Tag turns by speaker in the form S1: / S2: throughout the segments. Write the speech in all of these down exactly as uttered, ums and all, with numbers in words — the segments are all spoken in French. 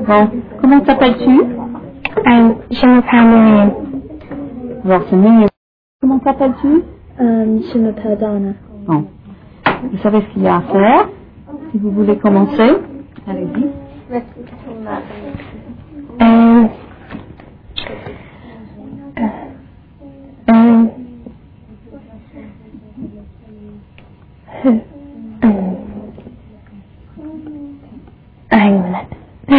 S1: Bon, comment t'appelles-tu?
S2: Euh, je m'appelle Myriam.
S1: Alors, c'est Myriam. Comment t'appelles-tu?
S2: Euh, je m'appelle Donna.
S1: Bon. Vous savez ce qu'il y a à faire. Si vous voulez commencer, allez-y.
S2: Euh, euh, euh, hang on a minute.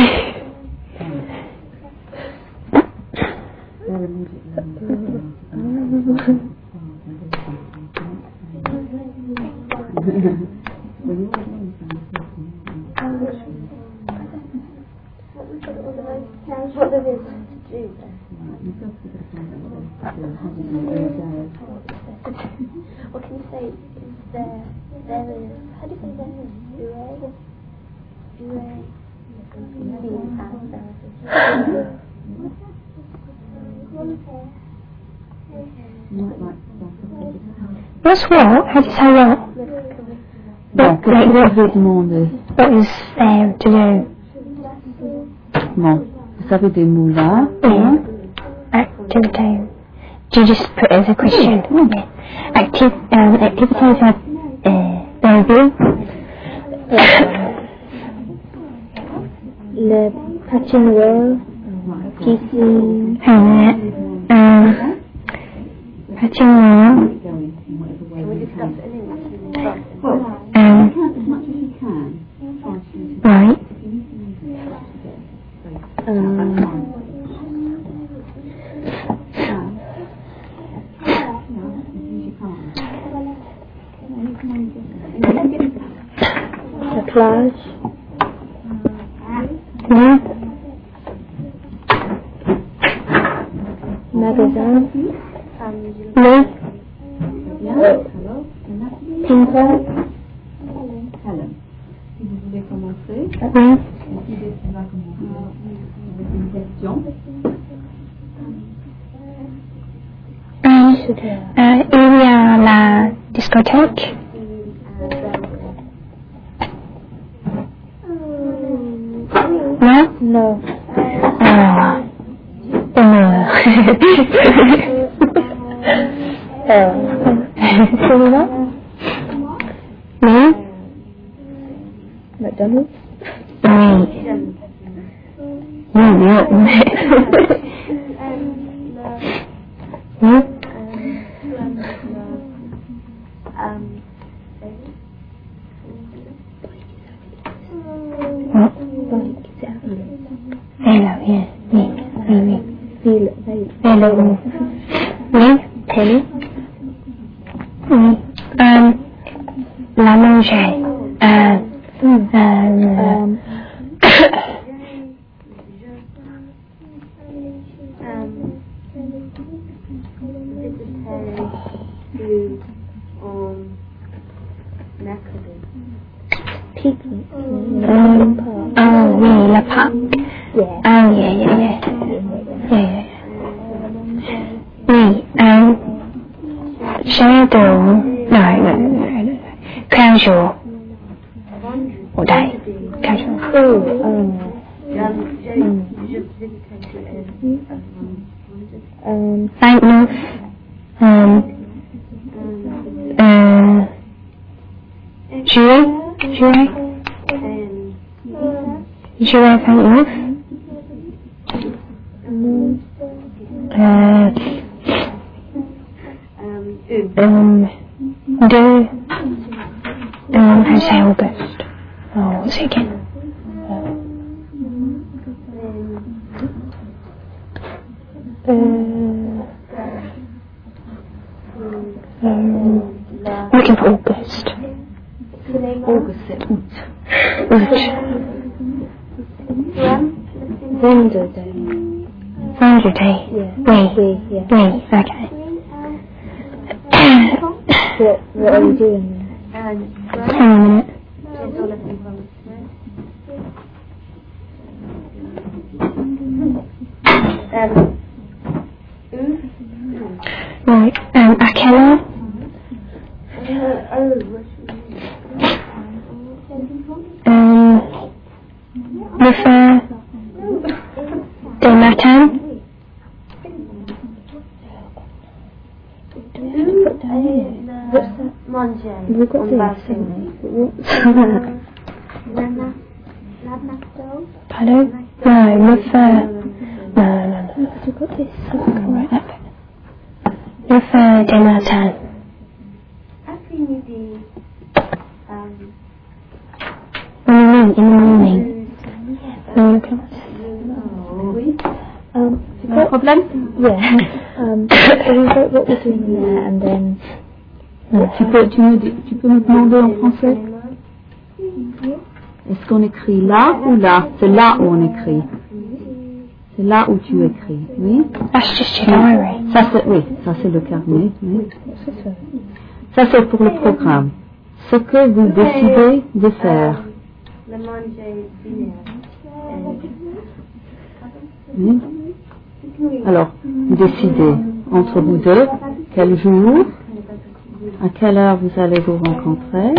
S3: What there is to do what can you say? Is there, there is, how do you say there is? Ure? Ure? Being out there.
S2: What's what? How do you say what?
S1: Bon, qu'est-ce que vous avez demandé?
S2: What is there to do?
S1: Bon, vous avez des mots là.
S2: Yeah. Activity. Do you just put it as a question?
S1: Oui.
S2: Yeah. Active, um, activities are uh, baby. Le patinoire. Kissing. Hang on a minute. Um, patinoire. Um, right. Um, the plage. Yeah. Magasin. Yeah. Ping pong.
S1: Helen, si vous voulez commencer,
S2: Oui.
S1: l'idée qui va commencer avec une question.
S2: Euh, euh, il y a la discothèque. Non?
S3: No.
S2: Ah. Honneur.
S3: Euh,
S2: Celui-là? Oui?
S3: McDonald's.
S2: Oui. Oui, oui. Oui? Hello, yeah. Oui, oui, oui.
S3: Feel,
S2: Hello. Oui?
S3: Penny.
S2: Oui. Um, la manger. Euh,
S3: Mm.
S2: euh,
S3: Um, picnic.
S2: um, oh, oui, la parc.
S3: Yeah.
S2: Oh, yeah, yeah, yeah. Yeah, yeah. Oui, um, shadow. No, no, no, no. Casual. All day. Casual.
S3: Oh, um, um,
S2: Faintness. Um, uh, jouer. Jouer. Jouer faintness. Uh, um, do, um, how do you say August? Oh, what's it again? Uh, um, looking for August.
S1: August, c'est août.
S2: Août.
S3: Wonder Day.
S2: Wonder Day.
S3: Yeah.
S2: Oui.
S3: We, yeah.
S2: Oui, okay.
S3: What, what are you doing there?
S2: Hang on a minute. Right, um, Akela. Um, River. matin.
S3: Manger on balcony.
S2: Pardon? No, le faire. No, no, no. You've got this. Right up. Le faire des matins.
S3: Après-midi. Um,
S2: What do you mean? In the morning? No, look at
S3: um,
S1: Un problème?
S3: yeah. Um, so we wrote what we're doing there and then.
S1: Tu peux, tu, me, tu peux me demander en français? Est-ce qu'on écrit là ou là? C'est là où on écrit. C'est là où tu écris, oui?
S2: That's just your diary.
S1: Ça c'est, oui, ça c'est le carnet, oui. Ça c'est pour le programme. Ce que vous décidez de faire.
S3: Le manger dîner.
S1: Oui. Alors, vous décidez entre vous deux quel jour, à quelle heure vous allez vous rencontrer,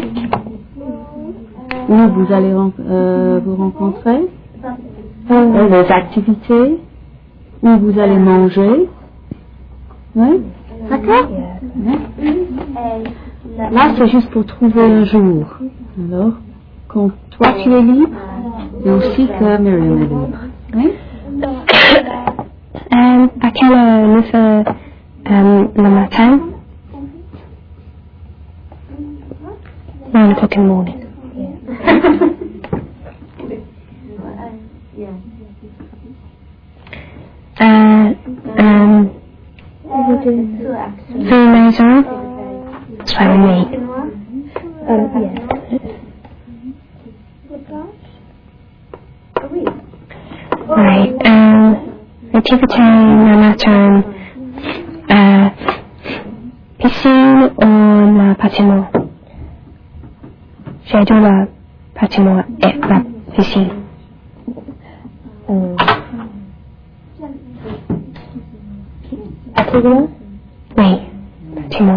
S1: où vous allez euh, vous rencontrer, euh, les activités, où vous allez manger. Oui, d'accord? Oui. Là, c'est juste pour trouver un jour. Alors, quand toi tu es libre, et aussi que Myriam est libre. Oui?
S2: Um, à quelle heure le faire um, le matin? Nine o'clock in the morning. Uh, um, Three maison. That's fine with me.
S3: Um, yeah.
S2: Right, um, activité le matin, euh, piscine ou le bâtiment? J'ai dit le bâtiment et la piscine.
S3: Um, Bâtiment?
S2: Oui, bâtiment.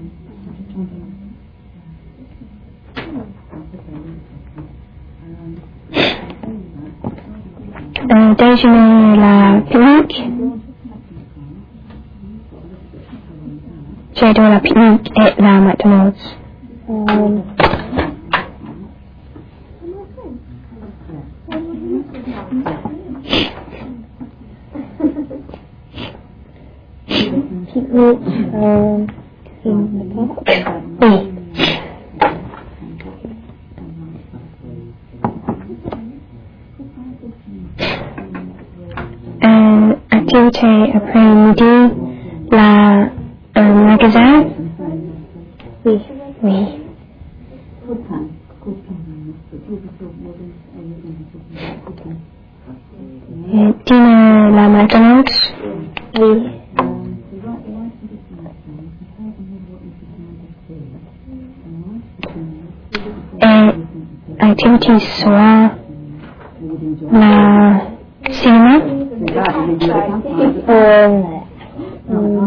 S2: Euh, déjeuner la pique-nique. J'ai dit la pique-nique et la McDonald's.
S3: Um, picnic um, in the park.
S2: Oui. Euh, activité après-midi, la un magasin.
S3: Oui.
S2: Oui. Euh, dîner la McDonald's.
S3: Oui.
S2: Et activité soir, la cinéma.
S3: Euh, um,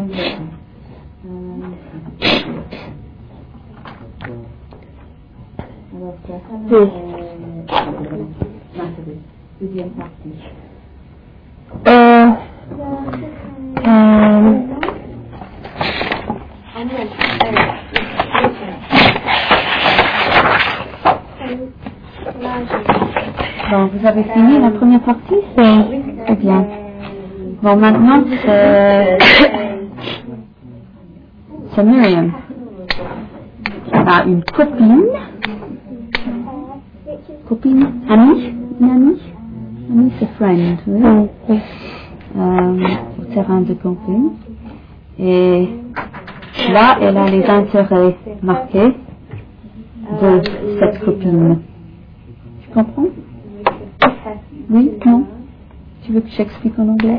S3: oui.
S2: Euh, euh,
S1: Bon, vous avez fini la première partie?
S2: oui.
S1: Très bien. Bon, maintenant, c'est, c'est Myriam. Elle a une copine. Copine? Amie? Une amie? Amie, c'est friend, oui.
S2: Oui, oui.
S1: Euh, au terrain de camping. Et là, elle a les intérêts marqués de cette copine. Tu comprends? Oui? Non? Tu veux que j'explique en anglais?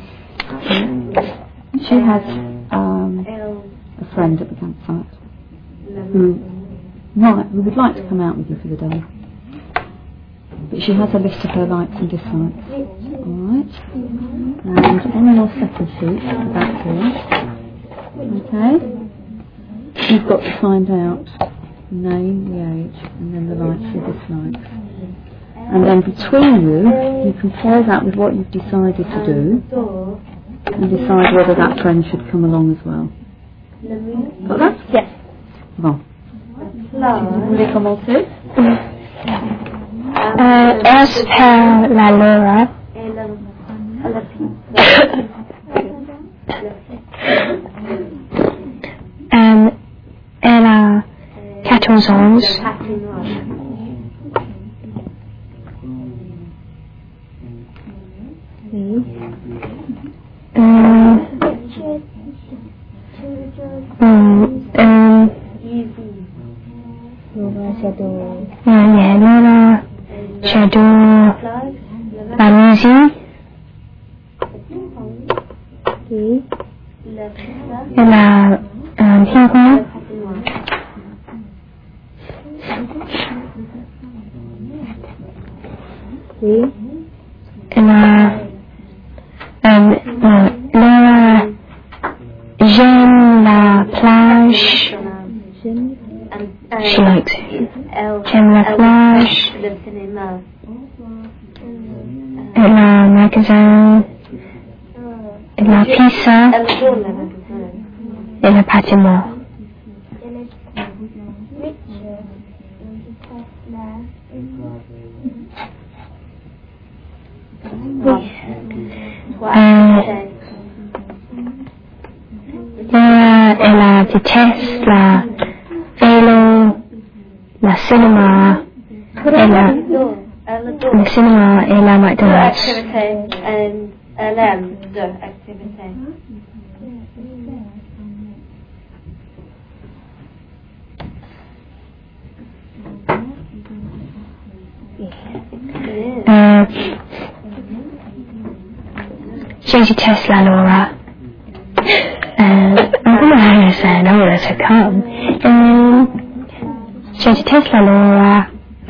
S1: She has um, a friend at the campsite who, right, who would like to come out with you for the day. But she has a list of her likes and dislikes. Alright? And on your second sheet, back here, okay, you've got to find out the name, the age, and then the likes and dislikes. And then between you, you compare that with what you've decided to do and decide whether that friend should come along as well. Got that?
S2: Yes.
S1: Bon. Vous voulez commencer?
S2: Euh, est-ce que la Laura euh, elle a quatorze ans. Oui. Euh, euh, euh, Laura, j'adore la musique. Oui. Elle a un héros. Oui. Elle a euh, non, Laura, j'aime la plage. She likes it. J'aime la plage. Elle a un magasin. Elle a pizza. Elle a patinoire. Euh, Laura, elle a déteste la vélo, la cinéma, elle a le cinéma et la McDonald's.
S3: and L M, the activity.
S2: Euh, je déteste la Laura. Uh, I'm going to say no to come. Um, je déteste la Laura.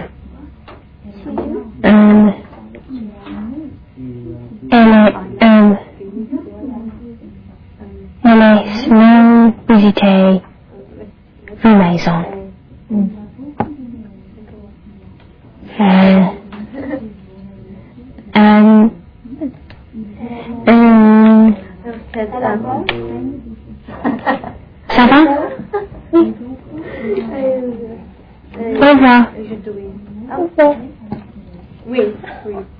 S2: Um, elle est, um, elle est non visitée vos maisons. Uh, um, um, ça va? Oui. Au revoir.
S3: Oui, oui.